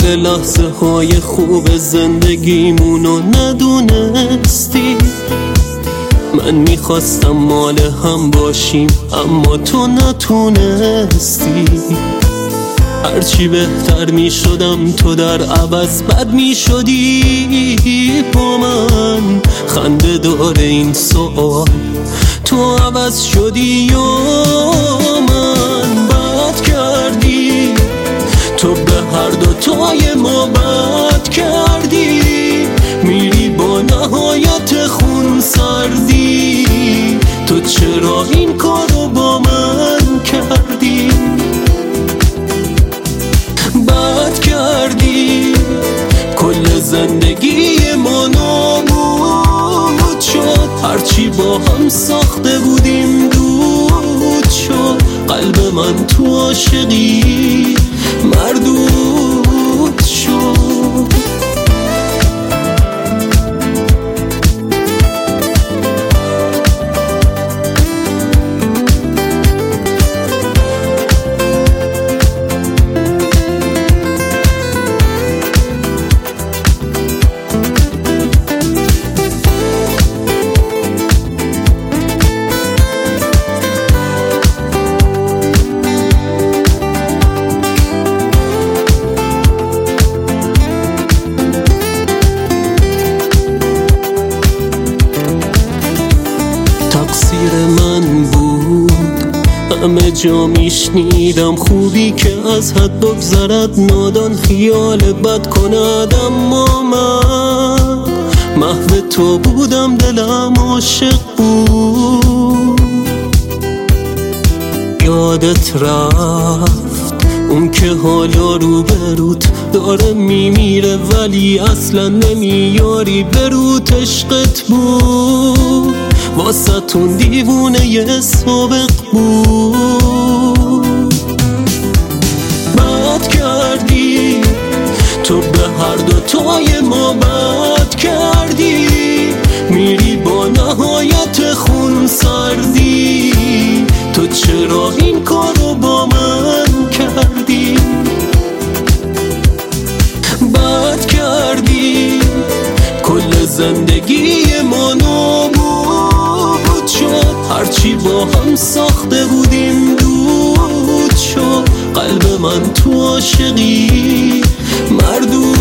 حال لحظه های خوب زندگیمونو ندونستی. من میخواستم مال هم باشیم اما تو نتونستی. هرچی بهتر میشدم تو در عوض بد میشدی با من. خنده داره این سوال، تو عوض شدی یا من؟ بد کردی تو، به هر دوتای ما بد کردی. میری با نهایت خون سردی، تو چرا این کارو با من کردی؟ بد کردی، کل زندگی ما نابود شد. هرچی با هم ساخته بودیم دود شد. قلب من تو عاشقی مردود شد. تقصیر من بود، همه جا میشنیدم خوبی که از حد بگذرد، نادان خیال بد کند. اما من محو تو بودم، دلم عاشق بود. یادت رفت اون که حالا روبروت داره میمیره ولی اصلا نمیاری بروت. عشقت بود واسه‌تون دیوونه یه سابق بود. بد کردی تو، به هر دوتای ما بد کردی. میری با نهایت خون سردی، تو چرا این کارو با من کردی؟ بد کردی، کل زندگی ما نابود شد. هرچی با هم ساخته بودیم دود شد. قلب من تو عاشقی مردود